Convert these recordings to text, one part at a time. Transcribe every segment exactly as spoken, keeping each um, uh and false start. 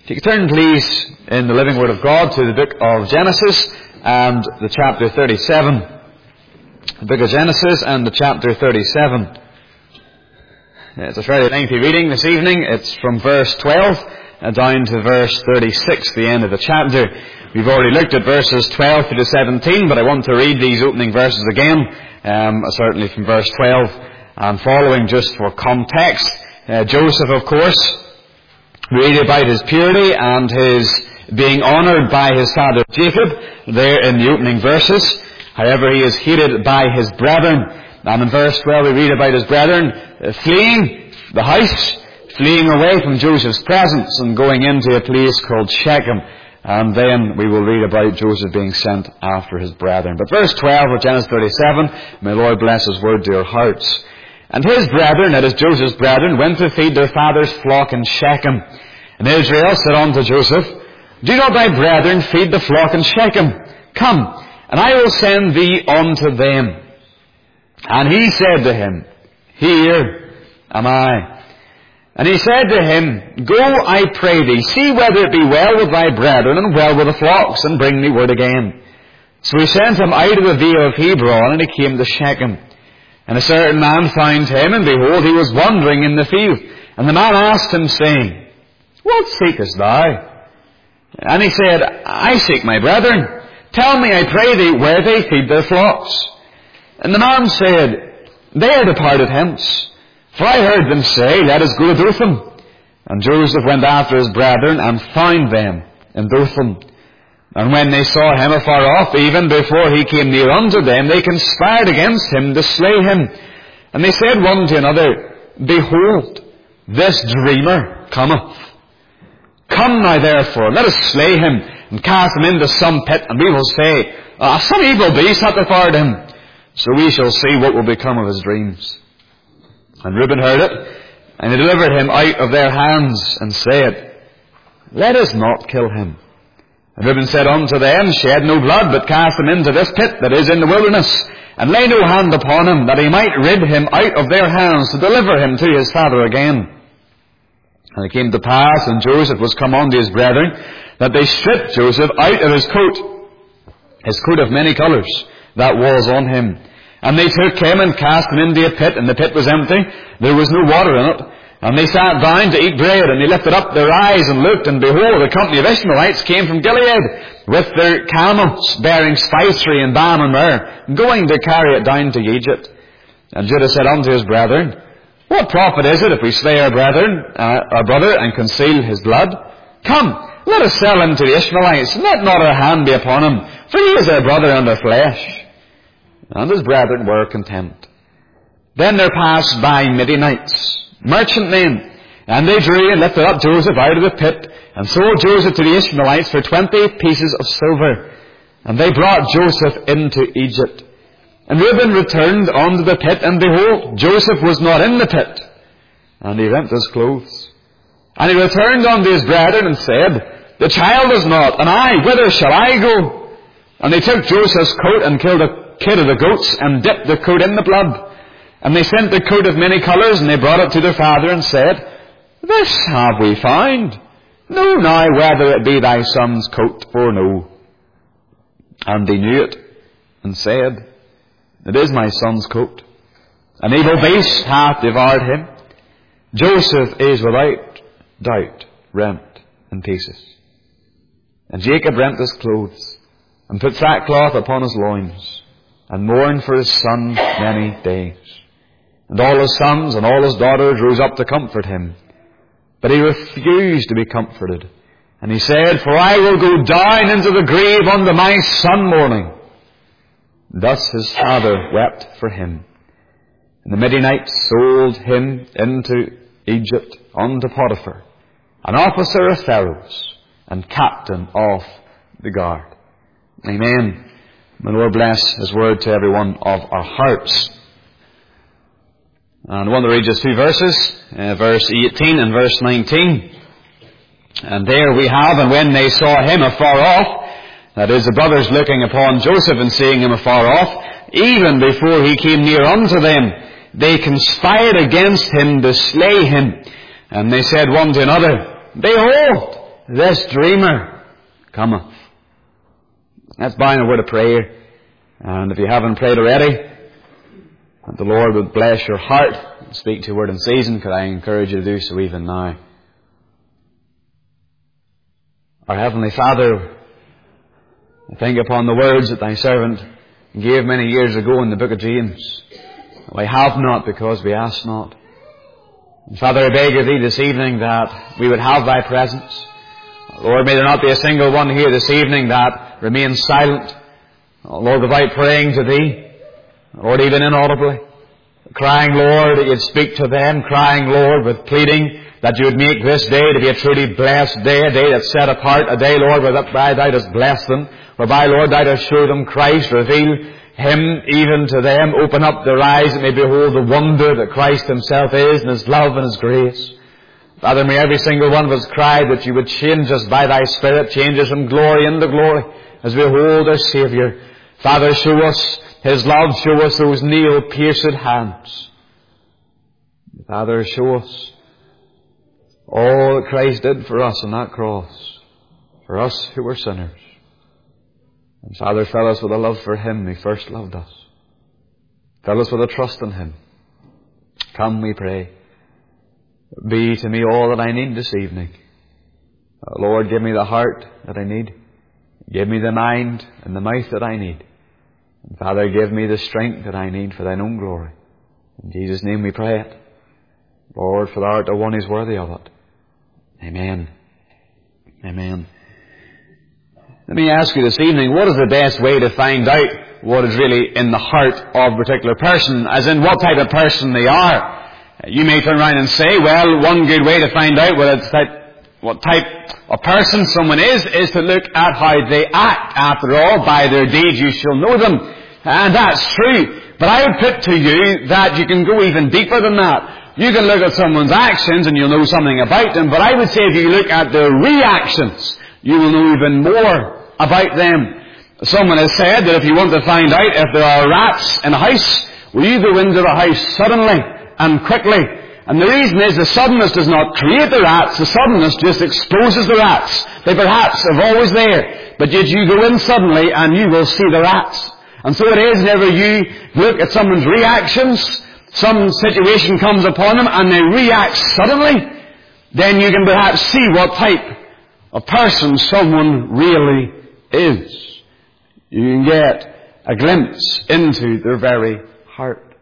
If you could turn, please, in the living Word of God to the book of Genesis and the chapter thirty-seven. The book of Genesis and the chapter thirty-seven. It's a fairly lengthy reading this evening. It's from verse twelve down to verse thirty-six, the end of the chapter. We've already looked at verses twelve to seventeen, but I want to read these opening verses again, um, certainly from verse twelve and following, just for context. Uh, Joseph, of course, we read about his purity and his being honoured by his father Jacob there in the opening verses. However, he is hated by his brethren. And in verse twelve we read about his brethren uh, fleeing the house, fleeing away from Joseph's presence and going into a place called Shechem. And then we will read about Joseph being sent after his brethren. But verse twelve of Genesis thirty-seven, may the Lord bless His word to your hearts. And his brethren, that is Joseph's brethren, went to feed their father's flock in Shechem. And Israel said unto Joseph, Do not thy brethren feed the flock in Shechem? Come, and I will send thee unto them. And he said to him, Here am I. And he said to him, Go, I pray thee, see whether it be well with thy brethren and well with the flocks, and bring me word again. So he sent him out of the vale of Hebron, and he came to Shechem. And a certain man found him, and behold, he was wandering in the field. And the man asked him, saying, What seekest thou? And he said, I seek my brethren. Tell me, I pray thee, where they feed their flocks. And the man said, They are departed hence. For I heard them say, Let us go to Dothan. And Joseph went after his brethren, and found them in Dothan. And when they saw him afar off, even before he came near unto them, they conspired against him to slay him. And they said one to another, Behold, this dreamer cometh. Come now therefore, let us slay him, and cast him into some pit, and we will say, ah, some evil beast hath devoured him. So we shall see what will become of his dreams. And Reuben heard it, and he delivered him out of their hands, and said, Let us not kill him. And Reuben said unto them, Shed no blood, but cast him into this pit that is in the wilderness, and lay no hand upon him, that he might rid him out of their hands, to deliver him to his father again. And it came to pass, and Joseph was come unto his brethren, that they stripped Joseph out of his coat, his coat of many colours, that was on him. And they took him and cast him into a pit, and the pit was empty, there was no water in it. And they sat down to eat bread, and they lifted up their eyes and looked, and behold, a company of Ishmaelites came from Gilead, with their camels, bearing spicery and balm and myrrh, going to carry it down to Egypt. And Judah said unto his brethren, What profit is it if we slay our brethren, uh, our brother, and conceal his blood? Come, let us sell him to the Ishmaelites, and let not our hand be upon him, for he is our brother and our flesh. And his brethren were content. Then there passed by Midianites, merchantmen, and they drew and lifted up Joseph out of the pit, and sold Joseph to the Ishmaelites for twenty pieces of silver. And they brought Joseph into Egypt. And Reuben returned unto the pit, and behold, Joseph was not in the pit. And he rent his clothes. And he returned unto his brethren, and said, The child is not, and I, whither shall I go? And they took Joseph's coat, and killed a kid of the goats, and dipped the coat in the blood. And they sent the coat of many colours, and they brought it to their father, and said, This have we found. Know now whether it be thy son's coat or no. And they knew it, and said, It is my son's coat. An evil beast hath devoured him. Joseph is without doubt rent in pieces. And Jacob rent his clothes, and put sackcloth upon his loins, and mourned for his son many days. And all his sons and all his daughters rose up to comfort him. But he refused to be comforted. And he said, For I will go down into the grave unto my son mourning. Thus his father wept for him. And the Midianites sold him into Egypt unto Potiphar, an officer of Pharaoh's, and captain of the guard. Amen. May the Lord bless His word to every one of our hearts. And I want to read just two verses, uh, verse eighteen and verse nineteen. And there we have, and when they saw him afar off, that is, the brothers looking upon Joseph and seeing him afar off, even before he came near unto them, they conspired against him to slay him. And they said one to another, Behold, this dreamer cometh. Let's bow in a word of prayer. And if you haven't prayed already, that the Lord would bless your heart and speak to your word in season, could I encourage you to do so even now. Our Heavenly Father, I think upon the words that thy servant gave many years ago in the book of James. We have not because we ask not. And Father, I beg of thee this evening that we would have thy presence. Lord, may there not be a single one here this evening that remains silent. Lord, without praying to thee. Lord, even inaudibly. Crying, Lord, that you'd speak to them. Crying, Lord, with pleading that you would make this day to be a truly blessed day, a day that's set apart, a day, Lord, whereby thou dost bless them, whereby, Lord, thou dost show them Christ, reveal Him even to them, open up their eyes that may behold the wonder that Christ Himself is, and His love and His grace. Father, may every single one of us cry that you would change us by thy Spirit, change us from glory into glory, as we hold our Saviour. Father, show us His love, show us those nail-pierced hands. Father, show us all that Christ did for us on that cross, for us who were sinners. And Father, fill us with a love for Him who first loved us. Fill us with a trust in Him. Come, we pray. Be to me all that I need this evening. Oh, Lord, give me the heart that I need. Give me the mind and the mouth that I need. And Father, give me the strength that I need for thine own glory. In Jesus' name we pray it. Lord, for thou art the one who is worthy of it. Amen. Amen. Let me ask you this evening, what is the best way to find out what is really in the heart of a particular person, as in what type of person they are? You may turn around and say, well, one good way to find out what, it's type, what type of person someone is, is to look at how they act. After all, by their deeds you shall know them. And that's true. But I would put to you that you can go even deeper than that. You can look at someone's actions and you'll know something about them, but I would say if you look at their reactions, you will know even more about them. Someone has said that if you want to find out if there are rats in a house, will you go into the house suddenly and quickly? And the reason is the suddenness does not create the rats, the suddenness just exposes the rats. They perhaps are always there, but yet you go in suddenly and you will see the rats. And so it is whenever you look at someone's reactions, some situation comes upon them and they react suddenly, then you can perhaps see what type of person someone really is. You can get a glimpse into their very heart.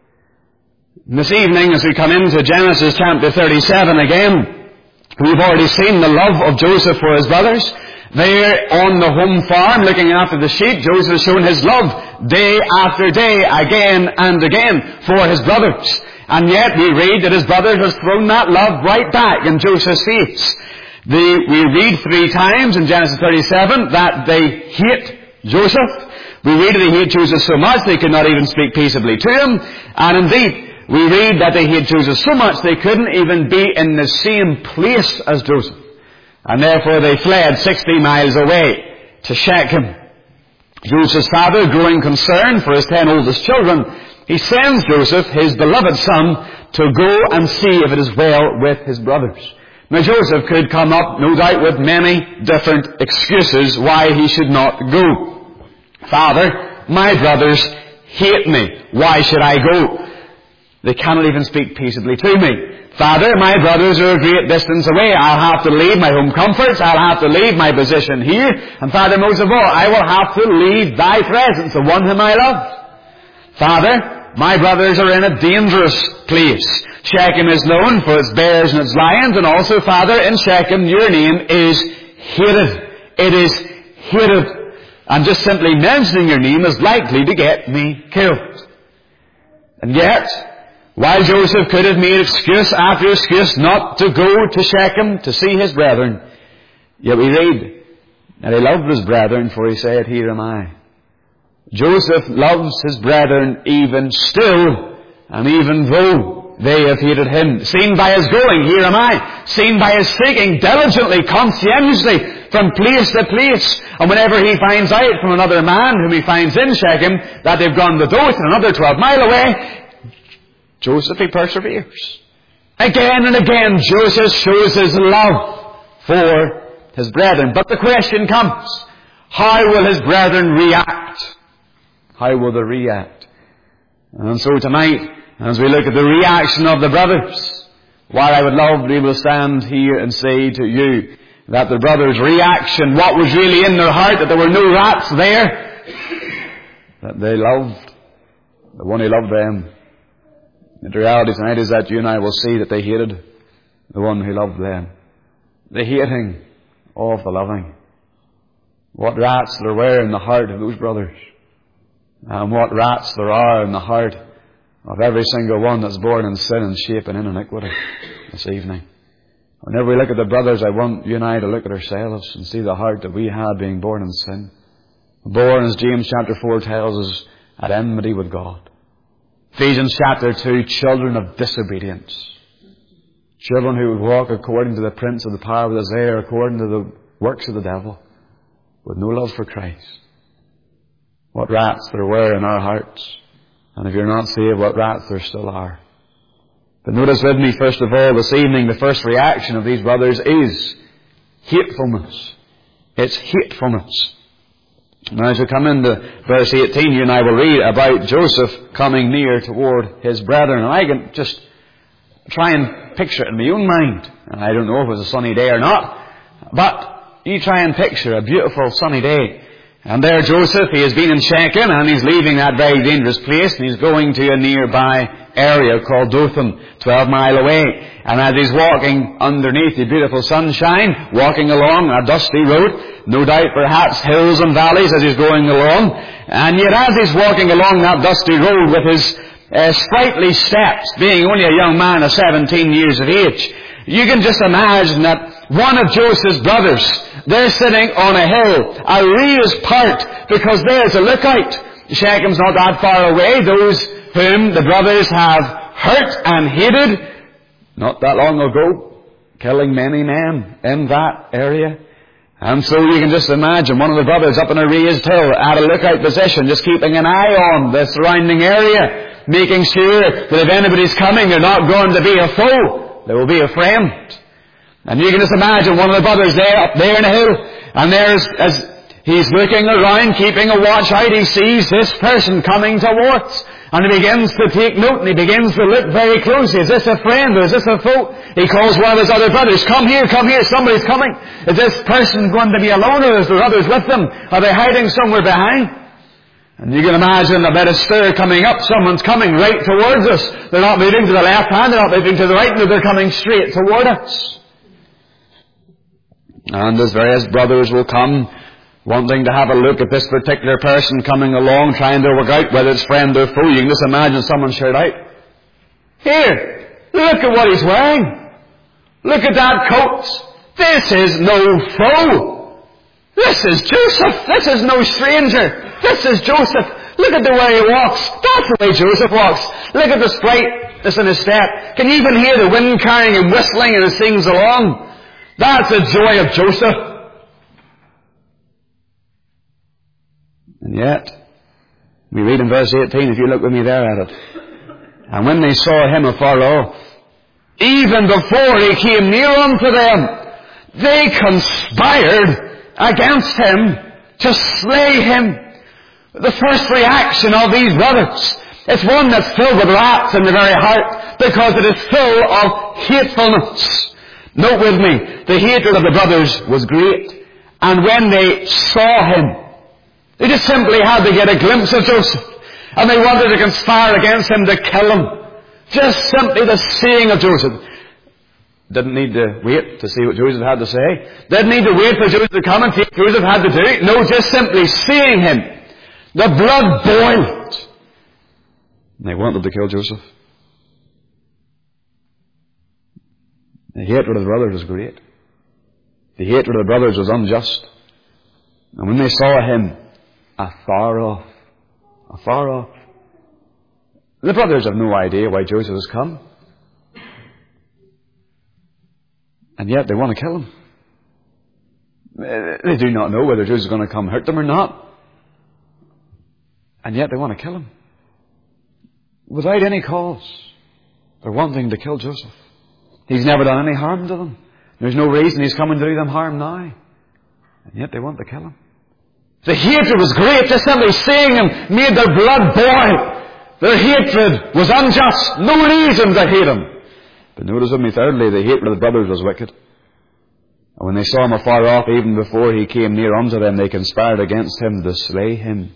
And this evening, as we come into Genesis chapter thirty-seven again, we've already seen the love of Joseph for his brothers. There on the home farm, looking after the sheep, Joseph has shown his love day after day, again and again, for his brothers. And yet we read that his brothers has thrown that love right back in Joseph's face. The, we read three times in Genesis thirty-seven that they hate Joseph. We read that they hate Joseph so much they could not even speak peaceably to him. And indeed, we read that they hate Joseph so much they couldn't even be in the same place as Joseph. And therefore they fled sixty miles away to Shechem. Joseph's father, growing concerned for his ten oldest children, he sends Joseph, his beloved son, to go and see if it is well with his brothers. Now Joseph could come up, no doubt, with many different excuses why he should not go. Father, my brothers hate me. Why should I go? They cannot even speak peaceably to me. Father, my brothers are a great distance away. I'll have to leave my home comforts. I'll have to leave my position here. And Father, most of all, I will have to leave thy presence, the one whom I love. Father, my brothers are in a dangerous place. Shechem is known for its bears and its lions, and also, Father, in Shechem, your name is hated. It is hated. And just simply mentioning your name is likely to get me killed. And yet, while Joseph could have made excuse after excuse not to go to Shechem to see his brethren, yet we read that he loved his brethren, for he said, here am I. Joseph loves his brethren even still, and even though they have hated him. Seen by his going, here am I. Seen by his seeking diligently, conscientiously, from place to place. And whenever he finds out from another man whom he finds in Shechem that they've gone to Dothan, another twelve mile away, Joseph, he perseveres. Again and again, Joseph shows his love for his brethren. But the question comes, how will his brethren react? How will they react? And so tonight, as we look at the reaction of the brothers, while I would love to be able to stand here and say to you that the brothers' reaction, what was really in their heart, that there were no rats there, that they loved the one who loved them. The reality tonight is that you and I will see that they hated the one who loved them. The hating of the loving. What rats there were in the heart of those brothers. And what rats there are in the heart of every single one that's born in sin and shapen in iniquity this evening. Whenever we look at the brothers, I want you and I to look at ourselves and see the heart that we had being born in sin. Born, as James chapter four tells us, at enmity with God. Ephesians chapter two, children of disobedience. Children who would walk according to the prince of the power of this air, according to the works of the devil, with no love for Christ. What rats there were in our hearts. And if you're not saved, what rats there still are. But notice with me, first of all, this evening, the first reaction of these brothers is hatefulness. It's hatefulness. Now, as we come into verse eighteen, you and I will read about Joseph coming near toward his brethren. And I can just try and picture it in my own mind. And I don't know if it was a sunny day or not. But you try and picture a beautiful sunny day. And there Joseph, he has been in Shechem, and he's leaving that very dangerous place, and he's going to a nearby area called Dothan, twelve mile away. And as he's walking underneath the beautiful sunshine, walking along a dusty road, no doubt perhaps hills and valleys as he's going along, and yet as he's walking along that dusty road with his uh, sprightly steps, being only a young man of seventeen years of age, you can just imagine that one of Joseph's brothers, they're sitting on a hill, a raised part, because there's a lookout. Shechem's not that far away. Those whom the brothers have hurt and hated not that long ago, killing many men in that area. And so you can just imagine one of the brothers up on a raised hill at a lookout position, just keeping an eye on the surrounding area, making sure that if anybody's coming, they're not going to be a foe. They will be a friend. And you can just imagine one of the brothers there, up there in the hill, and there's, as he's looking around, keeping a watch out, he sees this person coming towards. And he begins to take note, and he begins to look very closely. Is this a friend, or is this a foe? He calls one of his other brothers, come here, come here, somebody's coming. Is this person going to be alone, or is there others with them? Are they hiding somewhere behind? And you can imagine a bit of stir coming up. Someone's coming right towards us. They're not moving to the left hand, they're not moving to the right, no, they're coming straight toward us. And as various brothers will come, wanting to have a look at this particular person coming along, trying to work out whether it's friend or foe, you can just imagine someone shout out, here, look at what he's wearing. Look at that coat. This is no foe. This is Joseph. This is no stranger. This is Joseph. Look at the way he walks. That's the way Joseph walks. Look at the sprightness in his step. Can you even hear the wind carrying and whistling as he sings along? That's the joy of Joseph. And yet, we read in verse eighteen, if you look with me there at it, and when they saw him afar off, even before he came near unto them, they conspired against him to slay him. The first reaction of these brothers, it's one that's filled with wrath in the very heart, because it is full of hatefulness. Note with me, the hatred of the brothers was great. And when they saw him, they just simply had to get a glimpse of Joseph. And they wanted to conspire against him to kill him. Just simply the seeing of Joseph. Didn't need to wait to see what Joseph had to say. Didn't need to wait for Joseph to come and see what Joseph had to do. No, just simply seeing him. The blood boiled. And they wanted to kill Joseph. The hatred of the brothers was great. The hatred of the brothers was unjust. And when they saw him afar off, afar off, the brothers have no idea why Joseph has come. And yet they want to kill him. They do not know whether Joseph is going to come hurt them or not. And yet they want to kill him. Without any cause. They're wanting to kill Joseph. He's never done any harm to them. There's no reason he's coming to do them harm now. And yet they want to kill him. The hatred was great. Just simply seeing him made their blood boil. Their hatred was unjust. No reason to hate him. But notice with me, thirdly, the hatred of the brothers was wicked. And when they saw him afar off, even before he came near unto them, they conspired against him to slay him.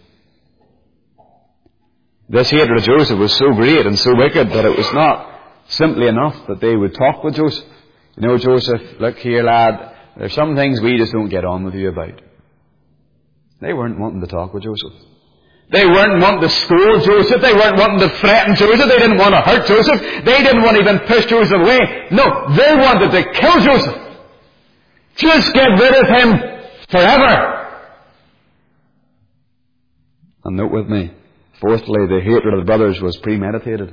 This hatred of Joseph was so great and so wicked that it was not simply enough that they would talk with Joseph. You know, Joseph, look here, lad, there's some things we just don't get on with you about. They weren't wanting to talk with Joseph. They weren't wanting to scold Joseph. They weren't wanting to threaten Joseph. They didn't want to hurt Joseph. They didn't want to even push Joseph away. No, they wanted to kill Joseph. Just get rid of him forever. And note with me, fourthly, the hatred of the brothers was premeditated.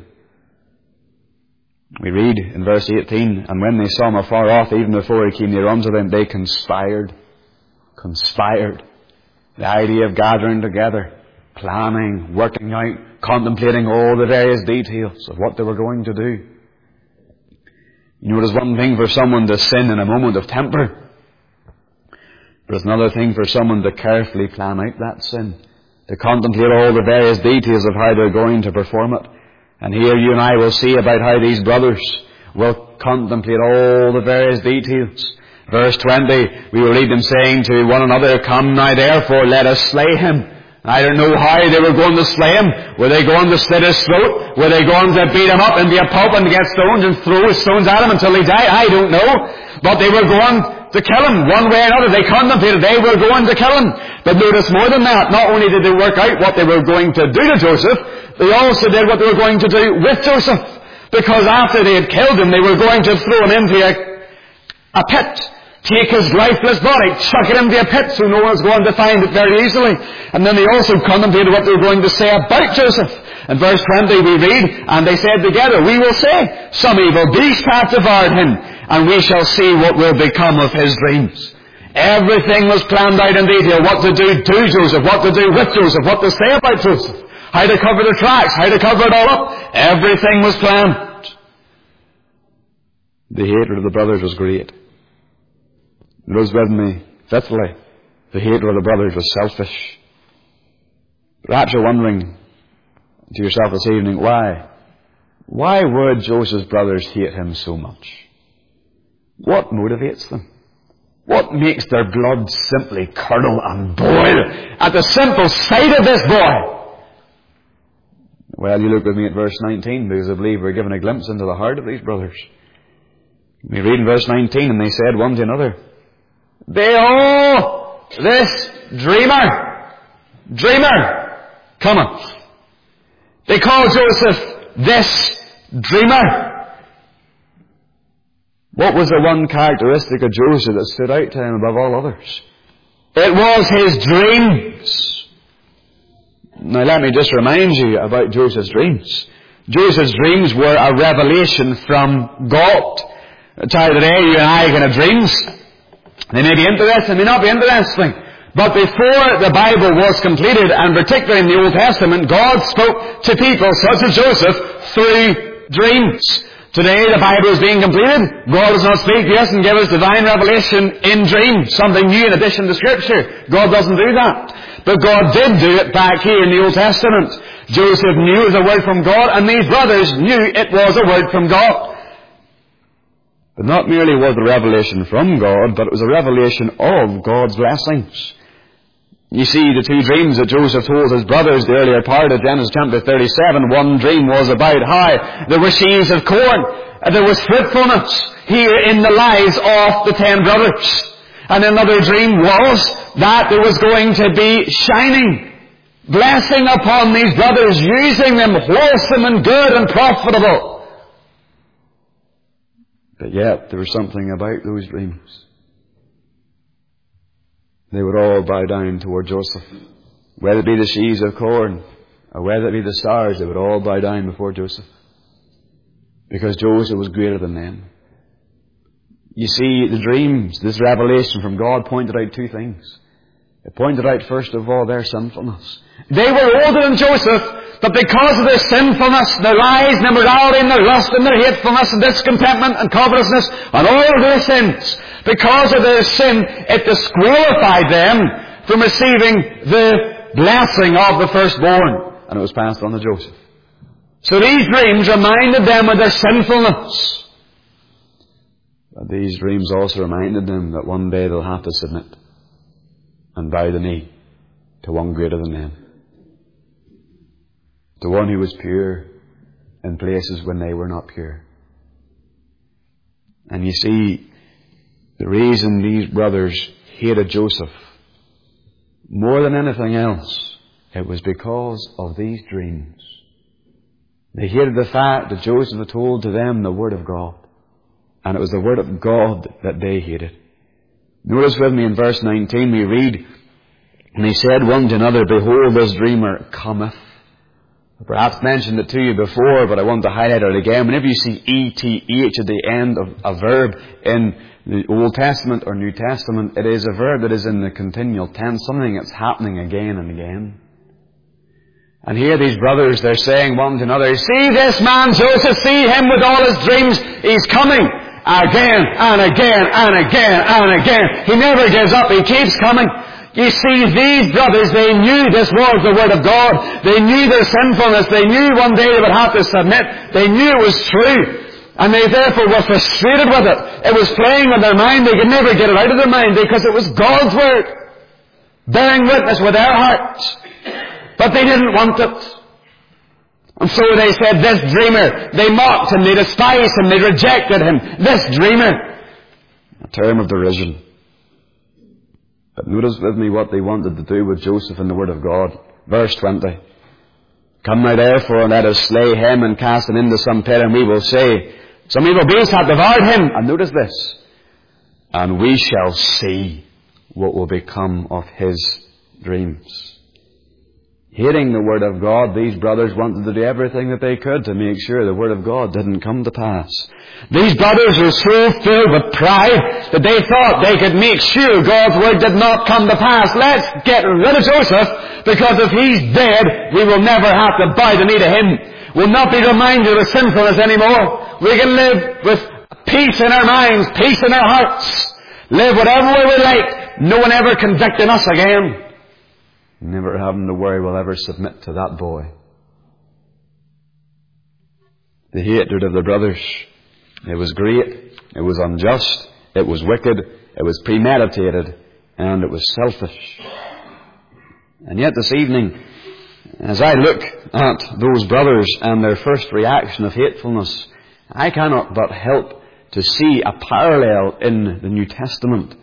We read in verse eighteen, and when they saw him afar off, even before he came near unto them, they conspired. Conspired. The idea of gathering together, planning, working out, contemplating all the various details of what they were going to do. You know, it is one thing for someone to sin in a moment of temper, but it's another thing for someone to carefully plan out that sin, to contemplate all the various details of how they're going to perform it. And here you and I will see about how these brothers will contemplate all the various details. Verse twenty, we will read them saying to one another, Come now therefore, let us slay him. I don't know how they were going to slay him. Were they going to slit his throat? Were they going to beat him up and be a pulp and get stones and throw stones at him until he died? I don't know. But they were going to kill him one way or another. They contemplated they were going to kill him. But notice more than that. Not only did they work out what they were going to do to Joseph, they also did what they were going to do with Joseph. Because after they had killed him, they were going to throw him into a, a pit. Take his lifeless body, chuck it into a pit so no one's going to find it very easily. And then they also contemplated what they were going to say about Joseph. In verse twenty we read, And they said together, We will say, Some evil beast hath devoured him, and we shall see what will become of his dreams. Everything was planned out in detail. What to do to Joseph, what to do with Joseph, what to say about Joseph, how to cover the tracks, how to cover it all up. Everything was planned. The hatred of the brothers was great. Those with me, fifthly, the hatred of the brothers was selfish. Perhaps you're wondering to yourself this evening, why? Why would Joseph's brothers hate him so much? What motivates them? What makes their blood simply curdle and boil at the simple sight of this boy? Well, you look with me at verse nineteen, because I believe we're given a glimpse into the heart of these brothers. We read in verse nineteen, And they said one to another, Behold, this dreamer, dreamer, cometh. They call Joseph this dreamer. What was the one characteristic of Joseph that stood out to him above all others? It was his dreams. Now let me just remind you about Joseph's dreams. Joseph's dreams were a revelation from God. A child today, you and I can have dreams. They may be interesting, they may not be interesting. But before the Bible was completed, and particularly in the Old Testament, God spoke to people such as Joseph through dreams. Today the Bible is being completed. God does not speak to us and give us divine revelation in dreams, something new in addition to Scripture. God doesn't do that. But God did do it back here in the Old Testament. Joseph knew it was a word from God, and these brothers knew it was a word from God. But not merely was the revelation from God, but it was a revelation of God's blessings. You see, the two dreams that Joseph told his brothers, the earlier part of Genesis chapter thirty-seven, one dream was about how there were sheaves of corn, and there was fruitfulness here in the lives of the ten brothers. And another dream was that there was going to be shining, blessing upon these brothers, using them wholesome and good and profitable. But yet, there was something about those dreams. They would all bow down toward Joseph. Whether it be the sheaves of corn, or whether it be the stars, they would all bow down before Joseph. Because Joseph was greater than them. You see, the dreams, this revelation from God pointed out two things. It pointed out, first of all, their sinfulness. They were older than Joseph, but because of their sinfulness, their lies, and their morality, and their lust, and their hatefulness, and discontentment, and covetousness, and all of their sins, because of their sin, it disqualified them from receiving the blessing of the firstborn. And it was passed on to Joseph. So these dreams reminded them of their sinfulness. But these dreams also reminded them that one day they'll have to submit and bow the knee to one greater than them. To one who was pure in places when they were not pure. And you see, the reason these brothers hated Joseph more than anything else, it was because of these dreams. They hated the fact that Joseph had told to them the Word of God. And it was the Word of God that they hated. Notice with me in verse nineteen we read, and he said one to another, behold, this dreamer cometh. I perhaps mentioned it to you before, but I want to highlight it again. Whenever you see E T H at the end of a verb in the Old Testament or New Testament, it is a verb that is in the continual tense, something that's happening again and again. And here these brothers, they're saying one to another, see this man Joseph, see him with all his dreams, he's coming again and again and again and again. He never gives up, he keeps coming. You see, these brothers, they knew this was the Word of God. They knew their sinfulness. They knew one day they would have to submit. They knew it was true. And they therefore were frustrated with it. It was playing on their mind. They could never get it out of their mind because it was God's Word, bearing witness with their hearts. But they didn't want it. And so they said, this dreamer, they mocked him, they despised him, they rejected him. This dreamer. A term of derision. But notice with me what they wanted to do with Joseph and the Word of God. Verse twenty. Come now therefore, and let us slay him and cast him into some pit, and we will say, some evil beast hath devoured him. And notice this. And we shall see what will become of his dreams. Hating the Word of God, these brothers wanted to do everything that they could to make sure the Word of God didn't come to pass. These brothers were so filled with pride that they thought they could make sure God's Word did not come to pass. Let's get rid of Joseph, because if he's dead, we will never have to bow the knee to him. We'll not be reminded of sinfulness anymore. We can live with peace in our minds, peace in our hearts. Live whatever way we like. No one ever convicting us again. Never having to worry we'll ever submit to that boy. The hatred of the brothers, it was great, it was unjust, it was wicked, it was premeditated, and it was selfish. And yet this evening, as I look at those brothers and their first reaction of hatefulness, I cannot but help to see a parallel in the New Testament.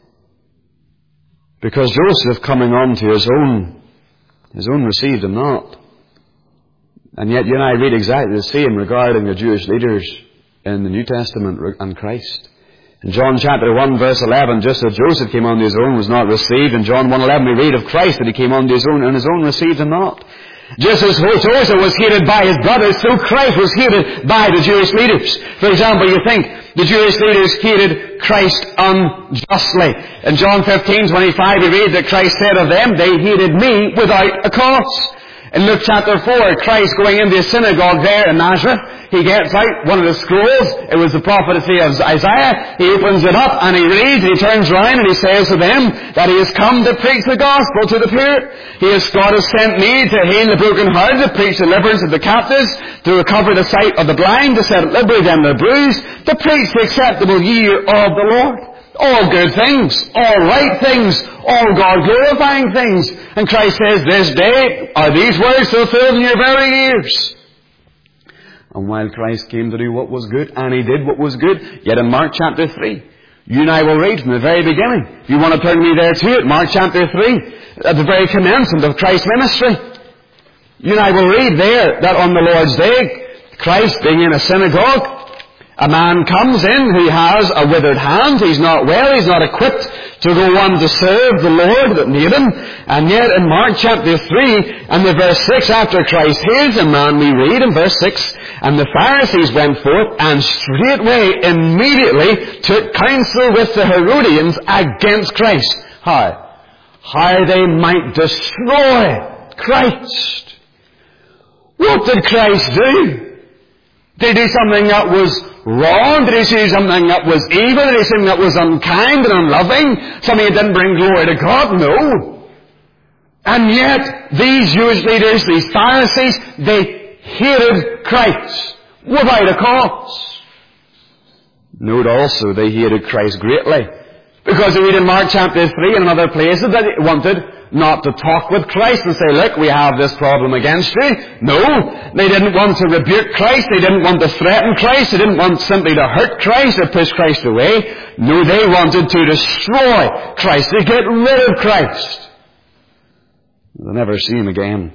Because Joseph, coming on to his own, his own received him not. And yet you and I read exactly the same regarding the Jewish leaders in the New Testament and Christ. In John chapter one verse eleven, just as Joseph came on to his own, was not received. In John one eleven we read of Christ that he came on to his own, and his own received him not. Just as Joseph was hated by his brothers, so Christ was hated by the Jewish leaders. For example, you think the Jewish leaders hated Christ unjustly. In John fifteen twenty-five we read that Christ said of them, they hated me without a cause. In Luke chapter four, Christ going into a synagogue there in Nazareth, he gets out one of the scrolls. It was the prophecy of Isaiah. He opens it up and he reads, he turns around and he says to them that he has come to preach the gospel to the poor. He has, God has sent me to heal the brokenhearted, to preach deliverance of the captives, to recover the sight of the blind, to set at liberty them that are bruised, to preach the acceptable year of the Lord. All good things, all right things, all God-glorifying things. And Christ says, this day are these words fulfilled in your very ears. And while Christ came to do what was good, and he did what was good, yet in Mark chapter three, you and I will read from the very beginning. If you want to turn me there to it, Mark chapter three, at the very commencement of Christ's ministry. You and I will read there that on the Lord's day, Christ being in a synagogue, a man comes in who has a withered hand. He's not well. He's not equipped to go on to serve the Lord that made him. And yet in Mark chapter three and the verse six, after Christ heals a man, we read in verse six, and the Pharisees went forth and straightway, immediately, took counsel with the Herodians against Christ. How? how they might destroy Christ. What did Christ do? Did he do something that was wrong? Did he do something that was evil? Did he do something that was unkind and unloving? Something that didn't bring glory to God? No. And yet, these Jewish leaders, these Pharisees, they hated Christ without a cause. Note also, they hated Christ greatly. Because we read in Mark chapter three and other places that they wanted not to talk with Christ and say, look, we have this problem against you. No, they didn't want to rebuke Christ. They didn't want to threaten Christ. They didn't want simply to hurt Christ or push Christ away. No, they wanted to destroy Christ, to get rid of Christ. They'll never see him again.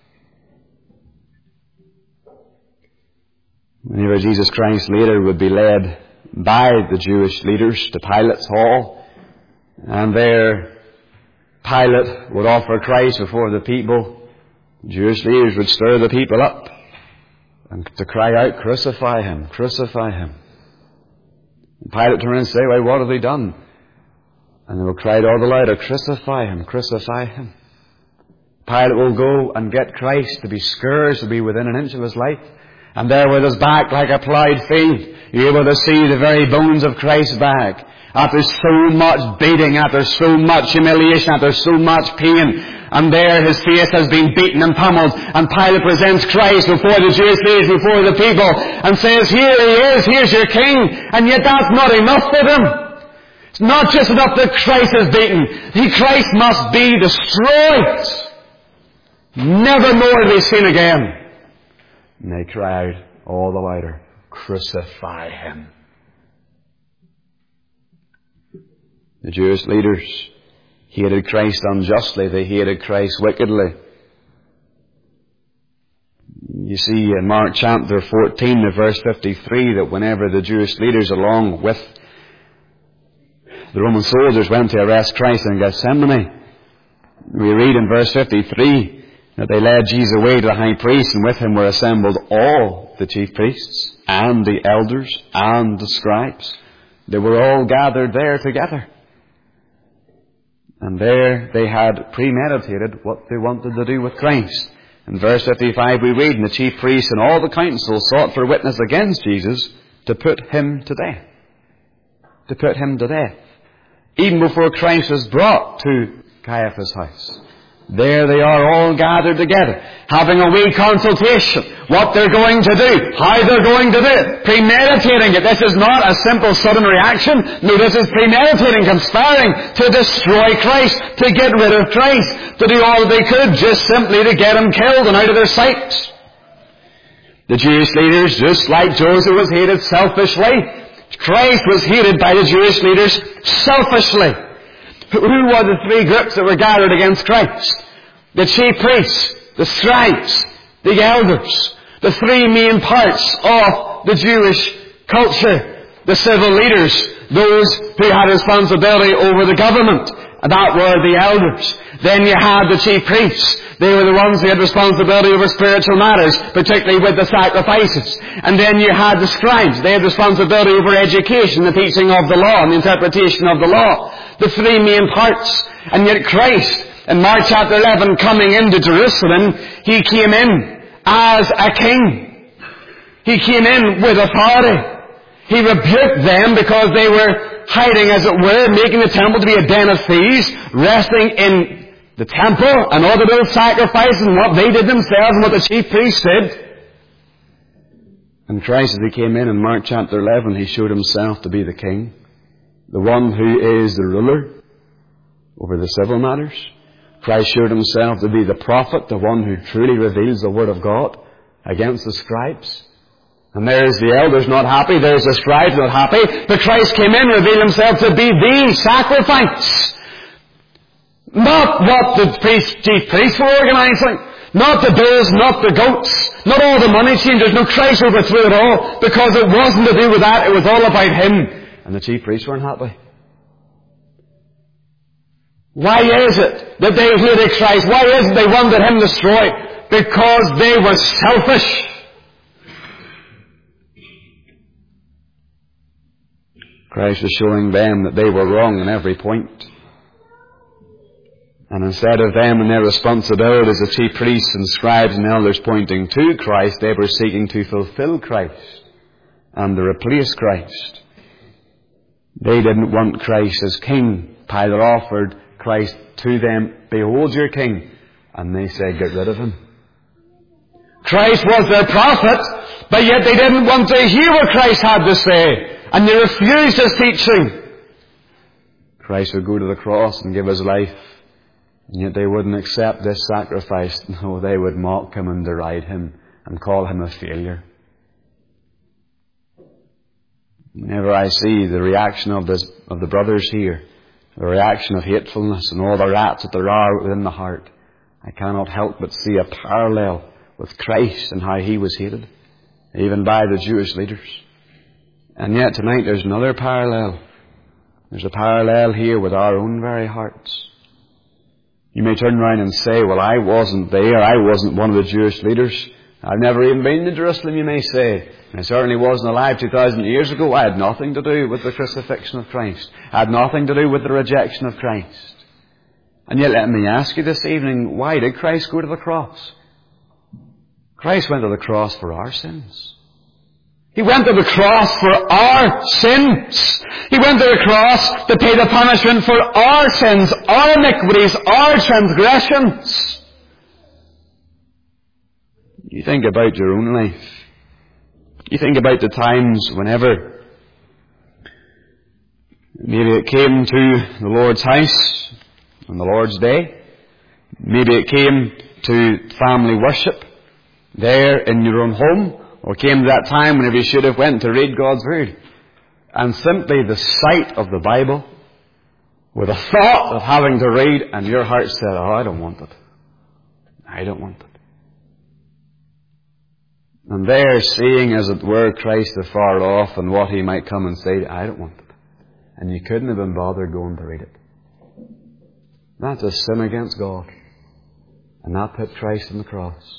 Whenever Jesus Christ later would be led by the Jewish leaders to Pilate's hall, and there Pilate would offer Christ before the people, the Jewish leaders would stir the people up and to cry out, crucify him, crucify him. And Pilate turned and say, why, what have they done? And they will cry all the louder, crucify him, crucify him. Pilate will go and get Christ to be scourged, to be within an inch of his life. And there with his back like a ploughed field, you're able to see the very bones of Christ's back. After so much beating, after so much humiliation, after so much pain, and there his face has been beaten and pummeled, and Pilate presents Christ before the Jewish leaders, before the people, and says, here he is, here's your king, and yet that's not enough for them. It's not just enough that Christ is beaten. He, Christ must be destroyed. Never more to be seen again. And they cried all the louder, crucify him. The Jewish leaders hated Christ unjustly. They hated Christ wickedly. You see in Mark chapter fourteen, verse fifty-three, that whenever the Jewish leaders along with the Roman soldiers went to arrest Christ in Gethsemane, we read in verse fifty-three that they led Jesus away to the high priest, and with him were assembled all the chief priests and the elders and the scribes. They were all gathered there together. And there they had premeditated what they wanted to do with Christ. In verse fifty-five we read, and the chief priests and all the council sought for a witness against Jesus to put him to death. To put him to death. Even before Christ was brought to Caiaphas' house. There they are all gathered together, having a wee consultation, what they're going to do, how they're going to do it, premeditating it. This is not a simple sudden reaction. No, this is premeditating, conspiring to destroy Christ, to get rid of Christ, to do all they could just simply to get him killed and out of their sight. The Jewish leaders, just like Joseph was hated selfishly, Christ was hated by the Jewish leaders selfishly. Who were the three groups that were gathered against Christ? The chief priests, the scribes, the elders, the three main parts of the Jewish culture, the civil leaders, those who had responsibility over the government, and that were the elders. Then you had the chief priests. They were the ones who had responsibility over spiritual matters, particularly with the sacrifices. And then you had the scribes. They had responsibility over education, the teaching of the law, and the interpretation of the law. The three main parts. And yet Christ, in Mark chapter eleven, coming into Jerusalem, He came in as a king. He came in with authority. He rebuked them because they were hiding, as it were, making the temple to be a den of thieves, resting in the temple and all the little sacrifices and what they did themselves and what the chief priests did. And Christ, as He came in in Mark chapter eleven, He showed Himself to be the king, the one who is the ruler over the civil matters. Christ showed Himself to be the prophet, the one who truly reveals the Word of God against the scribes. And there's the elders not happy, there's the scribes not happy, but Christ came in and revealed Himself to be the sacrifice. Not what the priest, chief priests were organizing, not the bulls, not the goats, not all the money changers. No, Christ overthrew it all, because it wasn't to do with that, it was all about Him. And the chief priests weren't happy. Why is it that they hated Christ? Why is it they wanted Him destroyed? Because they were selfish. Christ was showing them that they were wrong in every point. And instead of them and their responsibilities as chief priests and scribes and elders pointing to Christ, they were seeking to fulfill Christ and to replace Christ. They didn't want Christ as king. Pilate offered Christ to them. Behold your king. And they said, get rid of him. Christ was their prophet, but yet they didn't want to hear what Christ had to say. And they refused his teaching. Christ would go to the cross and give his life. And yet they wouldn't accept this sacrifice. No, they would mock him and deride him and call him a failure. Whenever I see the reaction of, this, of the brothers here, the reaction of hatefulness and all the rats that there are within the heart, I cannot help but see a parallel with Christ and how he was hated, even by the Jewish leaders. And yet tonight there's another parallel. There's a parallel here with our own very hearts. You may turn around and say, well, I wasn't there. I wasn't one of the Jewish leaders. I've never even been to Jerusalem, you may say. I certainly wasn't alive two thousand years ago. I had nothing to do with the crucifixion of Christ. I had nothing to do with the rejection of Christ. And yet let me ask you this evening, why did Christ go to the cross? Christ went to the cross for our sins. He went to the cross for our sins. He went to the cross to pay the punishment for our sins, our iniquities, our transgressions. You think about your own life. You think about the times whenever maybe it came to the Lord's house on the Lord's day. Maybe it came to family worship there in your own home. Or came to that time whenever you should have went to read God's Word. And simply the sight of the Bible, with a thought of having to read, and your heart said, oh, I don't want it. I don't want it. And there, seeing as it were Christ afar off and what he might come and say, I don't want it. And you couldn't have been bothered going to read it. That's a sin against God. And that put Christ on the cross.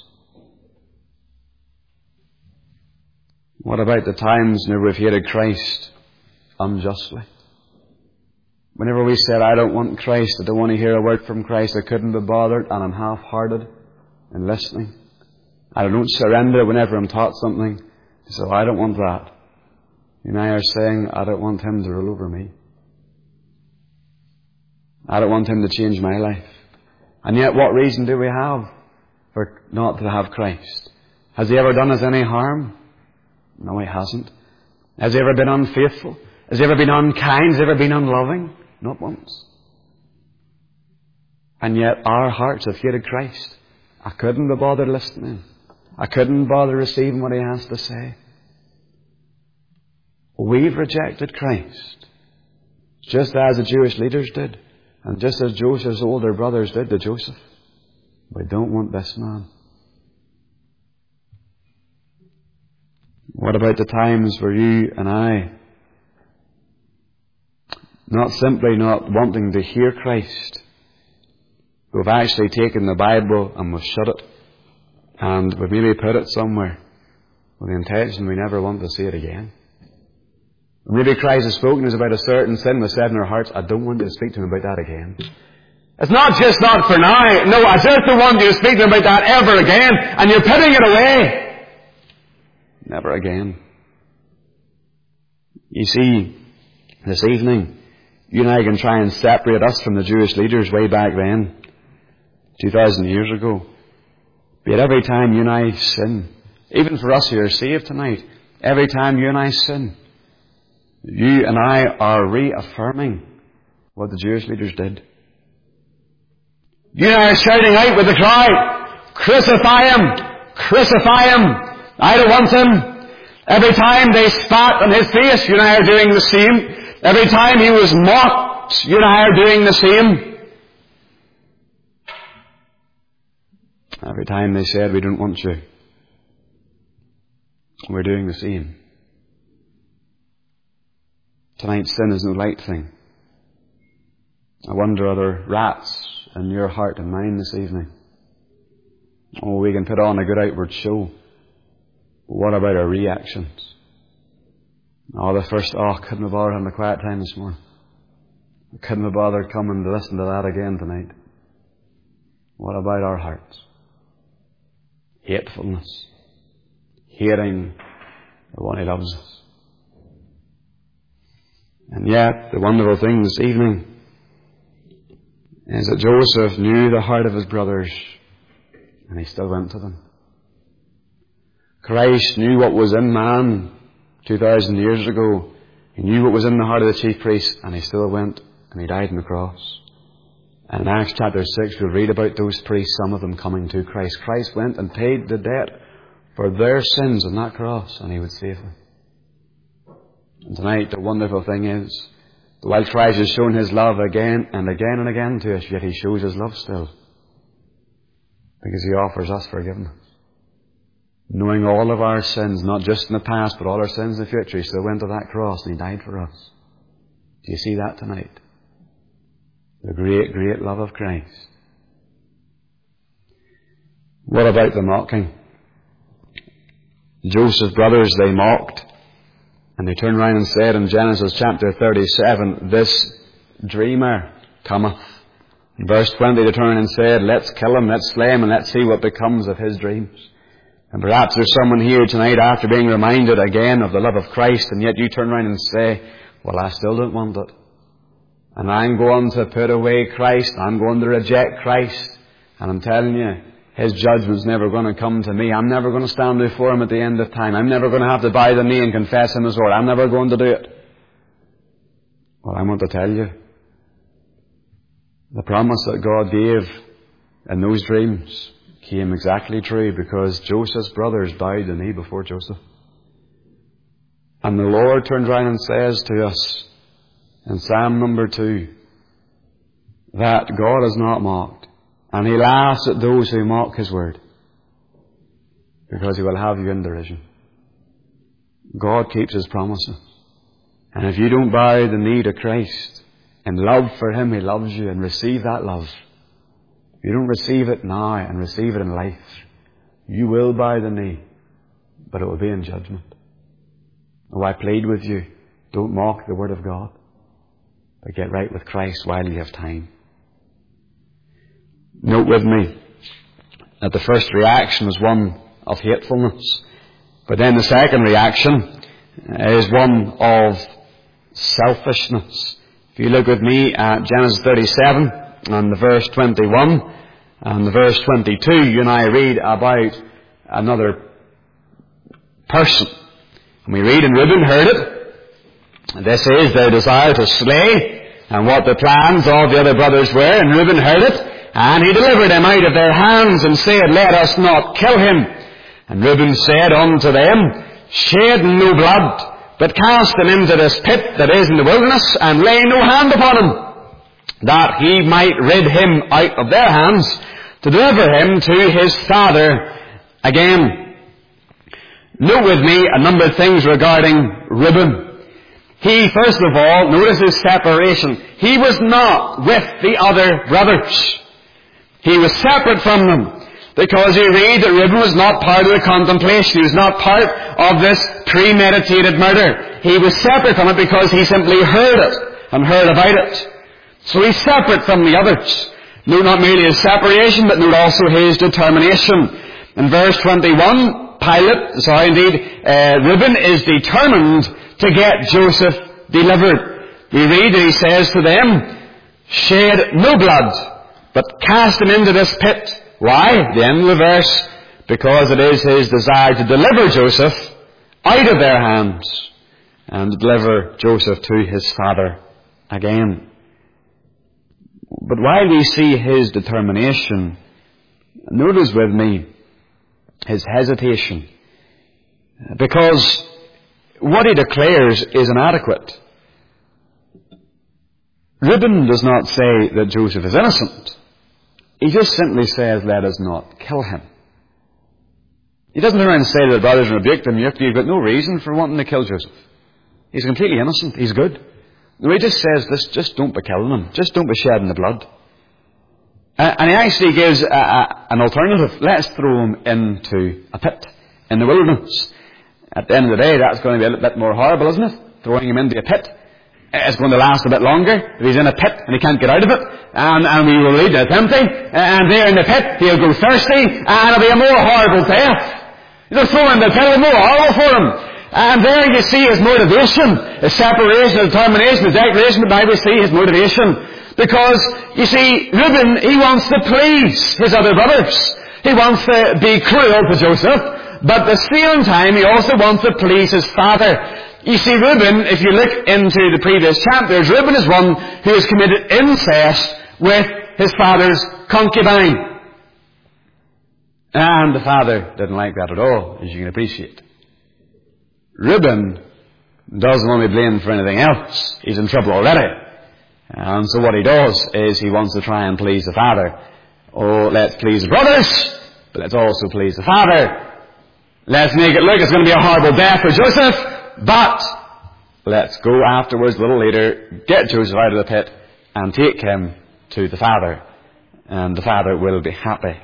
What about the times whenever we've hated Christ unjustly? Whenever we said, I don't want Christ, I don't want to hear a word from Christ, I couldn't be bothered, and I'm half-hearted in listening. I don't surrender whenever I'm taught something. So I don't want that. You and I are saying, I don't want him to rule over me. I don't want him to change my life. And yet what reason do we have for not to have Christ? Has he ever done us any harm? No, he hasn't. Has he ever been unfaithful? Has he ever been unkind? Has he ever been unloving? Not once. And yet our hearts have hated Christ. I couldn't be bothered listening. I couldn't bother receiving what he has to say. We've rejected Christ, just as the Jewish leaders did, and just as Joseph's older brothers did to Joseph. We don't want this man. What about the times where you and I, not simply not wanting to hear Christ, we've actually taken the Bible and we've shut it, and we've maybe put it somewhere with the intention we never want to see it again? Maybe Christ has spoken to us about a certain sin, we said in our hearts, I don't want you to speak to him about that again. It's not just not for now. No, I just don't want you to speak to him about that ever again, and you're putting it away. Never again. You see, this evening, you and I can try and separate us from the Jewish leaders way back then, two thousand years ago. But every time you and I sin, even for us who are saved tonight, every time you and I sin, you and I are reaffirming what the Jewish leaders did. You and I are shouting out with the crowd, crucify him! Crucify him! I don't want him. Every time they spat on his face, you and I are doing the same. Every time he was mocked, you and I are doing the same. Every time they said, we don't want you, we're doing the same. Tonight, sin is no light thing. I wonder, are there rats in your heart and mine this evening? Oh, we can put on a good outward show. What about our reactions? Oh, the first, oh, I couldn't have bothered having a quiet time this morning. I couldn't have bothered coming to listen to that again tonight. What about our hearts? Hatefulness. Hating the one who loves us. And yet, the wonderful thing this evening is that Joseph knew the heart of his brothers, and he still went to them. Christ knew what was in man two thousand years ago. He knew what was in the heart of the chief priest, and he still went, and he died on the cross. And in Acts chapter six, we'll read about those priests, some of them coming to Christ. Christ went and paid the debt for their sins on that cross, and he would save them. And tonight, the wonderful thing is, while Christ has shown his love again and again and again to us, yet he shows his love still. Because he offers us forgiveness. Knowing all of our sins, not just in the past, but all our sins in the future, he still went to that cross and he died for us. Do you see that tonight? The great, great love of Christ. What about the mocking? Joseph's brothers, they mocked. And they turned round and said in Genesis chapter thirty-seven, this dreamer cometh. In verse twenty they turned and said, let's kill him, let's slay him, and let's see what becomes of his dreams. And perhaps there's someone here tonight after being reminded again of the love of Christ, and yet you turn around and say, well, I still don't want it. And I'm going to put away Christ, I'm going to reject Christ. And I'm telling you, his judgment's never going to come to me. I'm never going to stand before him at the end of time. I'm never going to have to bow the knee and confess him as Lord. I'm never going to do it. Well, I want to tell you, the promise that God gave in those dreams came exactly true, because Joseph's brothers bowed the knee before Joseph. And the Lord turns around and says to us in Psalm number two that God is not mocked. And he laughs at those who mock his word, because he will have you in derision. God keeps his promises. And if you don't bow the knee to Christ in love for him, he loves you, and receive that love. If you don't receive it now and receive it in life, you will bow the knee, but it will be in judgment. Oh, I plead with you, don't mock the word of God, but get right with Christ while you have time. Note with me that the first reaction was one of hatefulness. But then the second reaction is one of selfishness. If you look with me at Genesis thirty-seven and the verse twenty-one and the verse twenty-two, you and I read about another person. And we read, and Reuben heard it. This is their desire to slay, and what the plans of the other brothers were. And Reuben heard it. And he delivered him out of their hands, and said, let us not kill him. And Reuben said unto them, shed no blood, but cast him into this pit that is in the wilderness, and lay no hand upon him, that he might rid him out of their hands, to deliver him to his father again. Note with me a number of things regarding Reuben. He, first of all, notice his separation. He was not with the other brothers. He was separate from them, because you read that Reuben was not part of the contemplation. He was not part of this premeditated murder. He was separate from it because he simply heard it and heard about it. So he's separate from the others. Note not merely his separation, but note also his determination. In verse twenty-one, Pilate, sorry indeed, uh, Reuben is determined to get Joseph delivered. We read that he says to them, shed no blood, but cast him into this pit. Why? The end of the verse. Because it is his desire to deliver Joseph out of their hands, and to deliver Joseph to his father again. But while we see his determination, notice with me his hesitation. Because what he declares is inadequate. Reuben does not say that Joseph is innocent. He just simply says, let us not kill him. He doesn't turn around and say to the brothers and rebuke them, you've got no reason for wanting to kill Joseph. He's completely innocent. He's good. No, he just says this, just don't be killing him. Just don't be shedding the blood. Uh, and he actually gives a, a, an alternative. Let's throw him into a pit in the wilderness. At the end of the day, that's going to be a little bit more horrible, isn't it? Throwing him into a pit. it's going to last a bit longer. If he's in a pit and he can't get out of it, and, and we will read that it's empty, and there in the pit he'll go thirsty, and it'll be a more horrible death. They'll throw him in the pit, it'll be more horrible for him. And there you see his motivation, his separation, his determination, the declaration of the Bible, see his motivation. Because, you see, Reuben, he wants to please his other brothers. He wants to be cruel to Joseph, but at the same time he also wants to please his father. You see, Reuben, if you look into the previous chapters, Reuben is one who has committed incest with his father's concubine. And the father didn't like that at all, as you can appreciate. Reuben doesn't want to be blamed for anything else. He's in trouble already. And so what he does is he wants to try and please the father. Oh, let's please the brothers, but let's also please the father. Let's make it look it's going to be a horrible death for Joseph, but let's go afterwards, a little later, get Joseph out of the pit and take him to the father. And the father will be happy.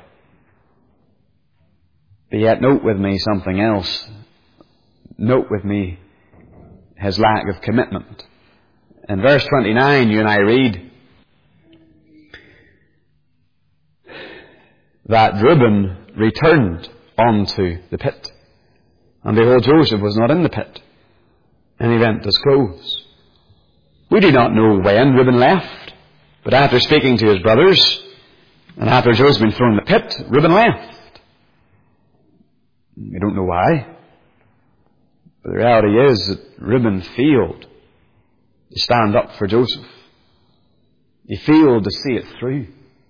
But yet note with me something else. Note with me his lack of commitment. In verse twenty-nine, you and I read that Reuben returned unto the pit. And behold, Joseph was not in the pit. And he rent his clothes. We do not know when Reuben left. But after speaking to his brothers, and after Joseph had been thrown in the pit, Reuben left. We don't know why. But the reality is that Reuben failed to stand up for Joseph. He failed to see it through.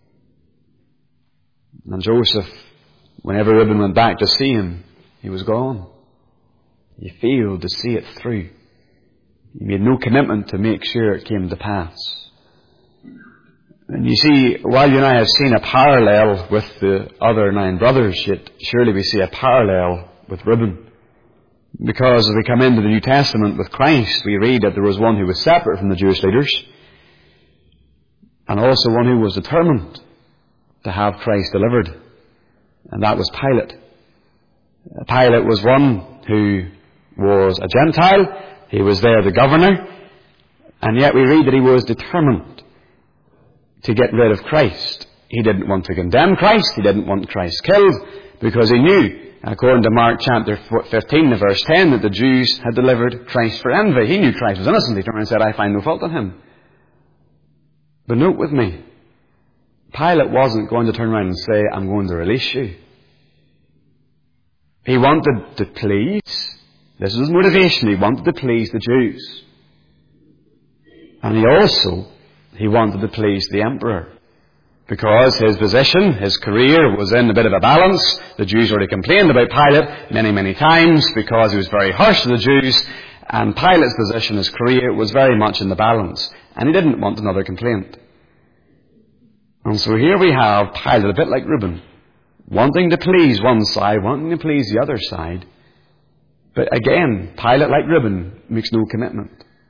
And Joseph, whenever Reuben went back to see him, he was gone. He failed to see it through. He made no commitment to make sure it came to pass. And you see, while you and I have seen a parallel with the other nine brothers, yet surely we see a parallel with Reuben. Because as we come into the New Testament with Christ, we read that there was one who was separate from the Jewish leaders, and also one who was determined to have Christ delivered. And that was Pilate. Pilate was one who was a Gentile. He was there the governor. And yet we read that he was determined to get rid of Christ. He didn't want to condemn Christ. He didn't want Christ killed, because he knew, according to Mark chapter fifteen, verse ten, that the Jews had delivered Christ for envy. He knew Christ was innocent. He turned around and said, I find no fault in him. But note with me, Pilate wasn't going to turn around and say, I'm going to release you. He wanted to please. This was his motivation. He wanted to please the Jews. And he also, he wanted to please the emperor. Because his position, his career was in a bit of a balance. The Jews already complained about Pilate many, many times because he was very harsh to the Jews. And Pilate's position, his career, was very much in the balance. And he didn't want another complaint. And so here we have Pilate, a bit like Reuben, wanting to please one side, wanting to please the other side. But again, Pilate, like Reuben, makes no commitment.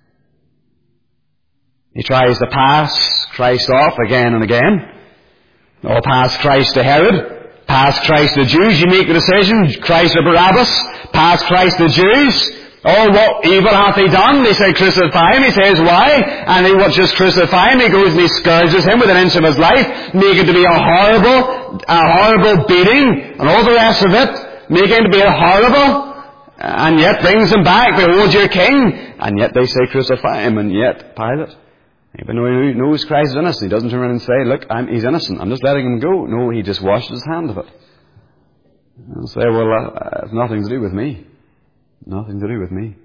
He tries to pass Christ off again and again. Or pass Christ to Herod. Pass Christ to the Jews. You make the decision. Christ or Barabbas. Pass Christ to the Jews. Oh, what evil hath he done? They say, crucify him. He says, why? And they would just crucify him. He goes and he scourges him with an inch of his life. Make it to be a horrible, a horrible beating. And all the rest of it. Make it to be a horrible. And yet brings him back. Behold your king. And yet they say, crucify him. And yet Pilate, even though he knows Christ is innocent, he doesn't turn around and say, look, I'm, he's innocent. I'm just letting him go. No, he just washes his hand of it. And say, well, uh, it's nothing to do with me. Nothing to do with me.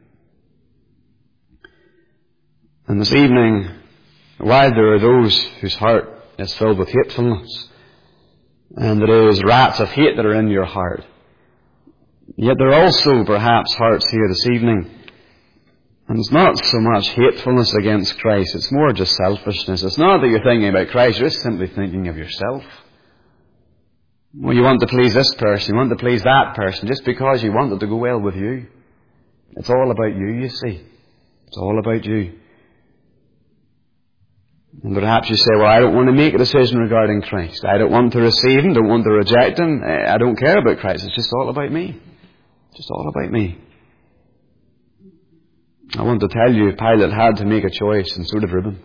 And this evening, while there are those whose heart is filled with hatefulness, and there is rats of hate that are in your heart, yet there are also perhaps hearts here this evening, and it's not so much hatefulness against Christ, it's more just selfishness. It's not that you're thinking about Christ, you're just simply thinking of yourself. Well, you want to please this person, you want to please that person, just because you want it to go well with you. It's all about you, you see. It's all about you. And perhaps you say, well, I don't want to make a decision regarding Christ. I don't want to receive Him, don't want to reject Him. I don't care about Christ. It's just all about me. It's just all about me. I want to tell you, Pilate had to make a choice, and so did Reuben.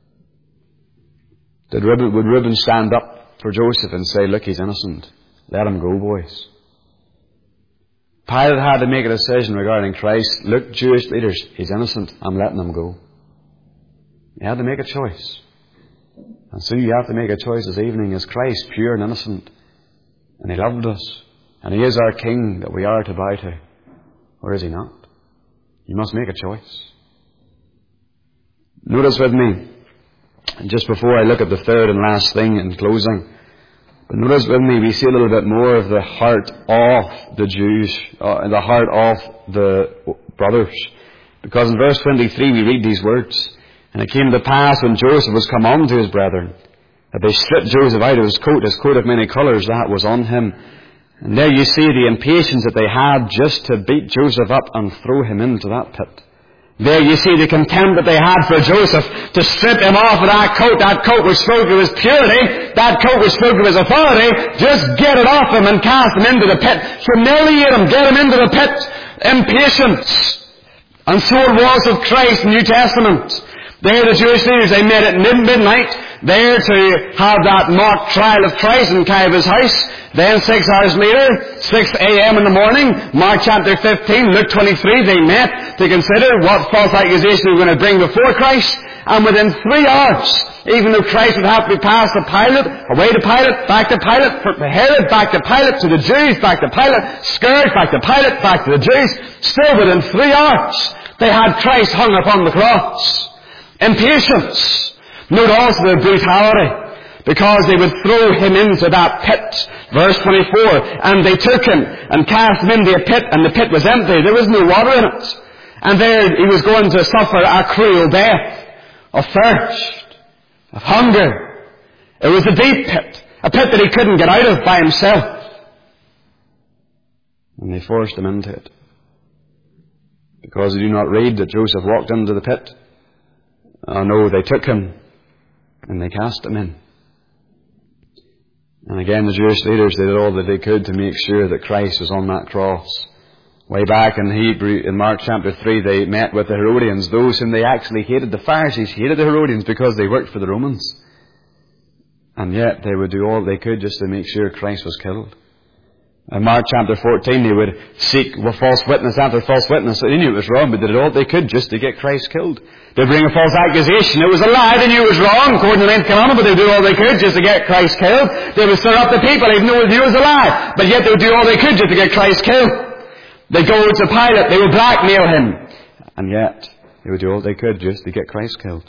Did Reuben, would Reuben stand up for Joseph and say, look, he's innocent. Let him go, boys. Pilate had to make a decision regarding Christ. Look, Jewish leaders, he's innocent. I'm letting him go. He had to make a choice. And so you have to make a choice this evening. Is Christ pure and innocent? And he loved us. And he is our King that we are to bow to. Or is he not? You must make a choice. Notice with me, just before I look at the third and last thing in closing, but notice with me, we see a little bit more of the heart of the Jews, uh, the heart of the brothers. Because in verse twenty-three we read these words, and it came to pass when Joseph was come unto his brethren, that they stripped Joseph out of his coat, his coat of many colours that was on him. And there you see the impatience that they had just to beat Joseph up and throw him into that pit. There you see the contempt that they had for Joseph, to strip him off of that coat, that coat which spoke of his purity, that coat which spoke of his authority. Just get it off him and cast him into the pit. Humiliate him, get him into the pit. Impatience. And so it was with Christ in the New Testament. There the Jewish leaders, they met at midnight, there to have that mock trial of Christ in Caiaphas' house. Then six hours later, six a.m. in the morning, Mark chapter fifteen, Luke twenty-three, they met to consider what false accusation they were going to bring before Christ. And within three hours, even though Christ would have to be passed to Pilate, away to Pilate, back to Pilate, from Herod, back to Pilate, to the Jews, back to Pilate, scourged, back to Pilate, back to the Jews, still within three hours, they had Christ hung upon the cross. Impatience. Note also the brutality. Because they would throw him into that pit. Verse twenty-four, and they took him and cast him into a pit, and the pit was empty. There was no water in it. And there he was going to suffer a cruel death of thirst, of hunger. It was a deep pit, a pit that he couldn't get out of by himself. And they forced him into it. Because they do not read that Joseph walked into the pit. Oh no, they took him and they cast him in. And again, the Jewish leaders, they did all that they could to make sure that Christ was on that cross. Way back in Hebrew, in Mark chapter three, they met with the Herodians, those whom they actually hated. The Pharisees hated the Herodians because they worked for the Romans. And yet they would do all they could just to make sure Christ was killed. In Mark chapter fourteen, they would seek with false witness after false witness. They knew it was wrong, but they did all they could just to get Christ killed. They bring a false accusation. It was a lie. They knew it was wrong, according to the ninth commandment, but they would do all they could just to get Christ killed. They would stir up the people, even though they knew it was a lie. But yet they would do all they could just to get Christ killed. They'd go to Pilate. They would blackmail him. And yet they would do all they could just to get Christ killed.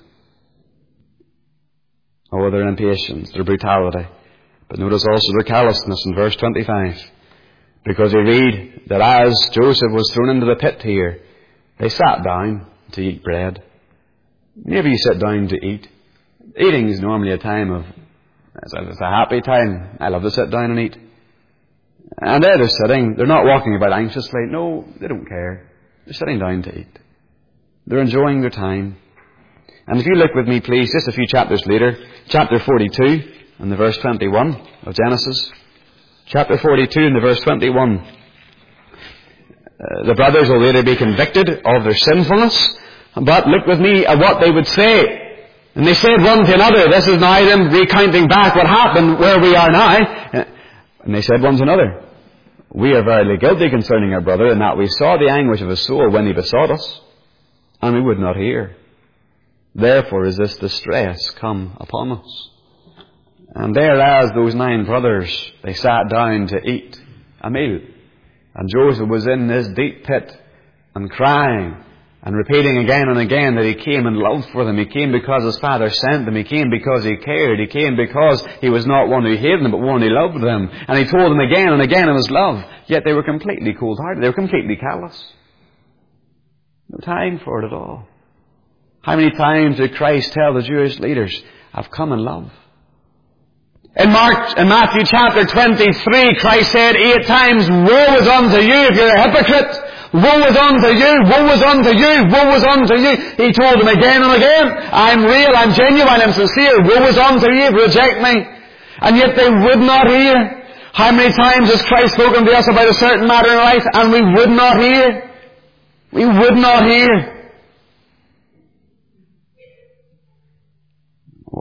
Oh, their impatience, their brutality. But notice also their callousness in verse twenty-five. Because we read that as Joseph was thrown into the pit here, they sat down to eat bread. Maybe you sit down to eat. Eating is normally a time of, it's a, it's a happy time. I love to sit down and eat. And they're just sitting. They're not walking about anxiously. No, they don't care. They're sitting down to eat. They're enjoying their time. And if you look with me, please, just a few chapters later, chapter forty-two and the verse twenty-one of Genesis. Chapter forty-two and the verse twenty-one. Uh, the brothers will later be convicted of their sinfulness. But look with me at what they would say. And they said one to another, this is now them recounting back what happened where we are now. And they said one to another, we are verily guilty concerning our brother, in that we saw the anguish of his soul when he besought us, and we would not hear. Therefore is this distress come upon us. And thereas those nine brothers, they sat down to eat a meal. And Joseph was in this deep pit and crying and repeating again and again that he came in love for them. He came because his father sent them. He came because he cared. He came because he was not one who hated them, but one who loved them. And he told them again and again of his love. Yet they were completely cold-hearted. They were completely callous. No time for it at all. How many times did Christ tell the Jewish leaders, I've come in love? In Mark, in Matthew chapter twenty-three, Christ said eight times, woe is unto you if you're a hypocrite. Woe is unto you, woe is unto you, woe is unto you. He told them again and again, I'm real, I'm genuine, I'm sincere. Woe is unto you if you reject me. And yet they would not hear. How many times has Christ spoken to us about a certain matter in life and we would not hear? We would not hear.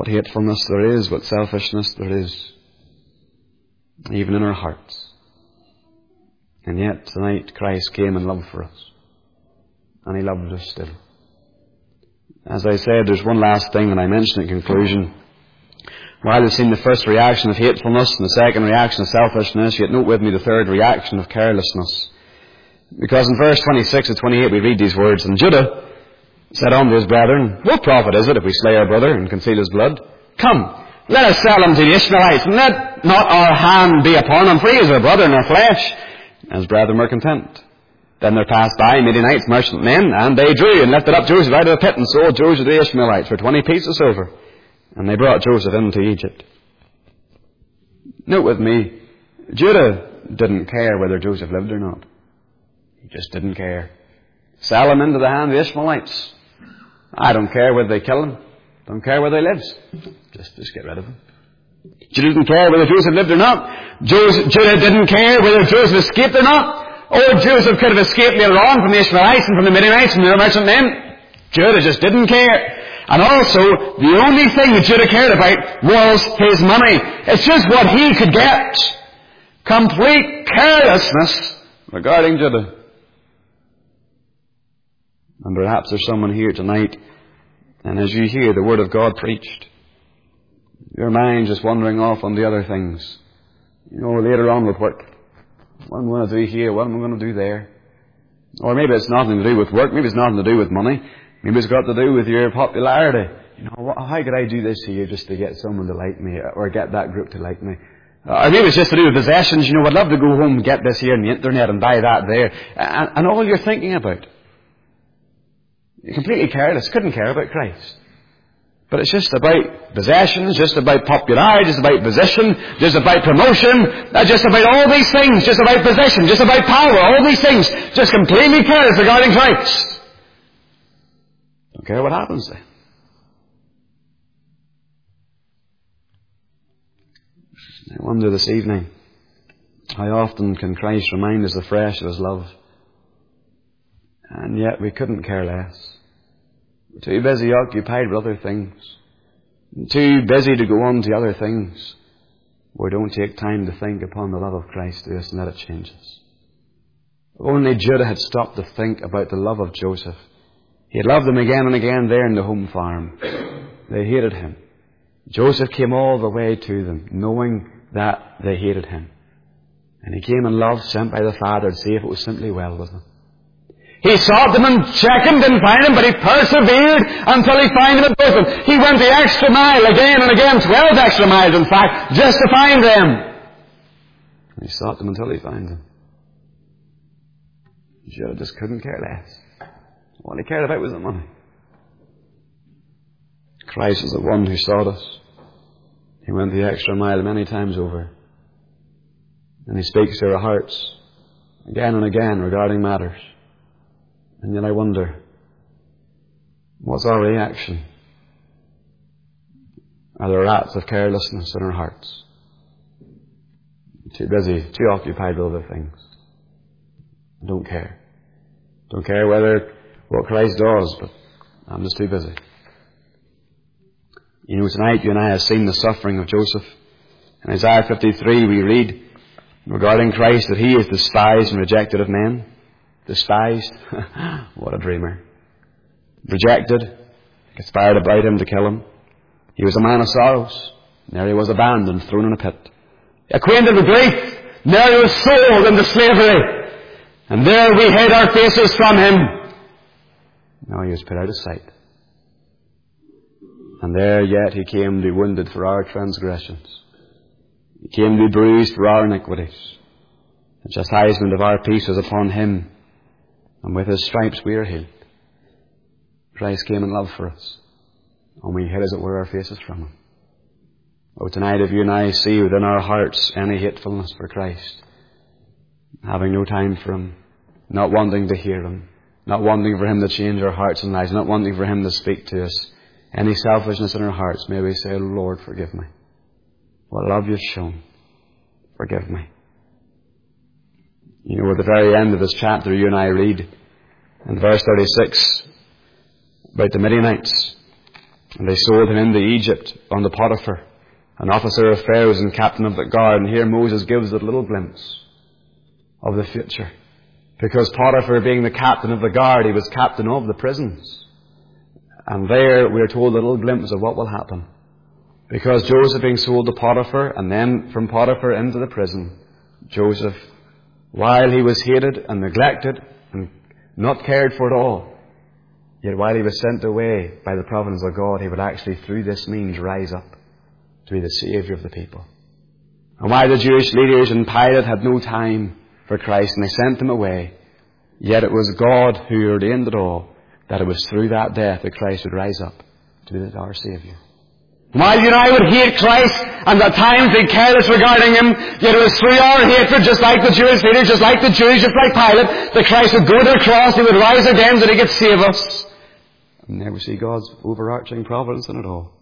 what hatefulness there is, what selfishness there is, even in our hearts. And yet tonight Christ came in love for us. And He loves us still. As I said, there's one last thing that I mentioned in conclusion. While we've seen the first reaction of hatefulness and the second reaction of selfishness, yet note with me the third reaction of carelessness. Because in verse twenty-six to twenty-eight we read these words, And Judah said unto his brethren, What profit is it if we slay our brother and conceal his blood? Come, let us sell him to the Ishmaelites, and let not our hand be upon him, for he is our brother in our flesh. And his brethren were content. Then there passed by Midianites, merchant men, and they drew and lifted up Joseph out of the pit and sold Joseph to the Ishmaelites for twenty pieces of silver. And they brought Joseph into Egypt. Note with me, Judah didn't care whether Joseph lived or not. He just didn't care. Sell him into the hand of the Ishmaelites. I don't care whether they kill him. Don't care whether he lives. Just, just get rid of him. Judah didn't care whether Joseph lived or not. Joseph, Judah didn't care whether Joseph escaped or not. Or Joseph could have escaped later on from the Ishmaelites and from the Midianites and the merchant men. Judah just didn't care. And also, the only thing that Judah cared about was his money. It's just what he could get. Complete carelessness regarding Judah. And perhaps there's someone here tonight, and as you hear the Word of God preached, your mind just wandering off on the other things. You know, later on with work. What am I going to do here? What am I going to do there? Or maybe it's nothing to do with work. Maybe it's nothing to do with money. Maybe it's got to do with your popularity. You know, how could I do this here just to get someone to like me, or get that group to like me? Or maybe it's just to do with possessions. You know, I'd love to go home and get this here on the internet and buy that there. And, and all you're thinking about. You're completely careless. Couldn't care about Christ. But it's just about possessions, just about popularity, just about position, just about promotion, just about all these things, just about possession, just about power, all these things. Just completely careless regarding Christ. Don't care what happens then. I wonder this evening, how often can Christ remind us afresh of His love? And yet we couldn't care less. We're too busy occupied with other things. Too busy to go on to other things. We don't take time to think upon the love of Christ to us and let it change us. If only Judah had stopped to think about the love of Joseph. He had loved him again and again there in the home farm. They hated him. Joseph came all the way to them, knowing that they hated him. And he came in love, sent by the Father, to see if it was simply well with them. He sought them and checked him, didn't find him, but he persevered until he found them at both of them. He went the extra mile again and again, twelve extra miles in fact, just to find them. And he sought them until he found them. Judah just couldn't care less. All he cared about was the money. Christ is the one who sought us. He went the extra mile many times over. And He speaks to our hearts again and again regarding matters. And yet I wonder, what's our reaction? Are there rats of carelessness in our hearts? Too busy, too occupied with other things. Don't care. Don't care whether what Christ does, but I'm just too busy. You know, tonight you and I have seen the suffering of Joseph. In Isaiah fifty-three we read regarding Christ that He is despised and rejected of men. Despised. What a dreamer. Rejected. Conspired about Him to kill Him. He was a man of sorrows. There He was abandoned, thrown in a pit. Acquainted with grief. There He was sold into slavery. And there we hid our faces from Him. Now He was put out of sight. And there yet He came to be wounded for our transgressions. He came to be bruised for our iniquities. The chastisement of our peace was upon Him. And with His stripes we are healed. Christ came in love for us. And we hid, as it were, our faces from Him. Oh, tonight if you and I see within our hearts any hatefulness for Christ, having no time for Him, not wanting to hear Him, not wanting for Him to change our hearts and lives, not wanting for Him to speak to us, any selfishness in our hearts, may we say, Lord, forgive me. What love You've shown. Forgive me. You know, at the very end of this chapter, you and I read in verse thirty-six about the Midianites. And they sold him into Egypt under Potiphar, an officer of Pharaoh's and captain of the guard. And here Moses gives a little glimpse of the future. Because Potiphar, being the captain of the guard, he was captain of the prisons. And there we are told a little glimpse of what will happen. Because Joseph being sold to Potiphar, and then from Potiphar into the prison, Joseph, while he was hated and neglected and not cared for at all, yet while he was sent away by the providence of God, he would actually through this means rise up to be the Saviour of the people. And while the Jewish leaders and Pilate had no time for Christ and they sent him away, yet it was God who ordained it all, that it was through that death that Christ would rise up to be our Saviour. While you and I would hate Christ and at times be careless regarding Him, yet it was through our hatred, just like the Jewish leaders, just like the Jews, just like Pilate, that Christ would go to the cross, He would rise again so that He could save us. And there we see God's overarching providence in it all.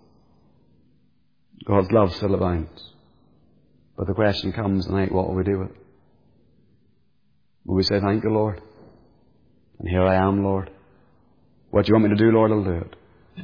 God's love still abounds. But the question comes tonight, what will we do with it? Will we say, thank you, Lord? And here I am, Lord. What do you want me to do, Lord? I'll do it.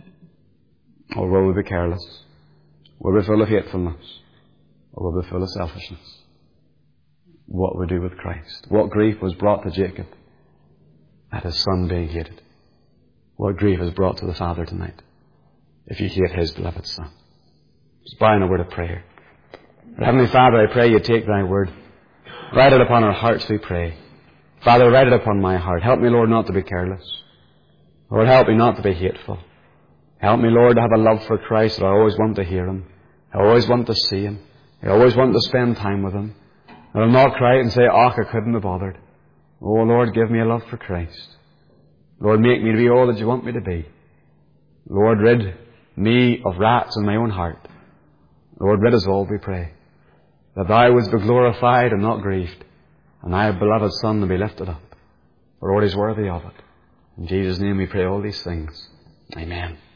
Or will we be careless? Will we be full of hatefulness? Or will we be full of selfishness? What will we do with Christ? What grief was brought to Jacob at his son being hated? What grief is brought to the Father tonight if you hate His beloved Son? Just bow in a word of prayer. Heavenly Father, I pray You take Thy word. Write it upon our hearts, we pray. Father, write it upon my heart. Help me, Lord, not to be careless. Lord, help me not to be hateful. Help me, Lord, to have a love for Christ that I always want to hear Him. I always want to see Him. I always want to spend time with Him. And I'll not cry and say, oh, I couldn't have bothered. Oh, Lord, give me a love for Christ. Lord, make me to be all that You want me to be. Lord, rid me of rats in my own heart. Lord, rid us all, we pray, that Thou wouldst be glorified and not grieved, and Thy beloved Son to be lifted up. For Lord, He's worthy of it. In Jesus' name we pray all these things. Amen.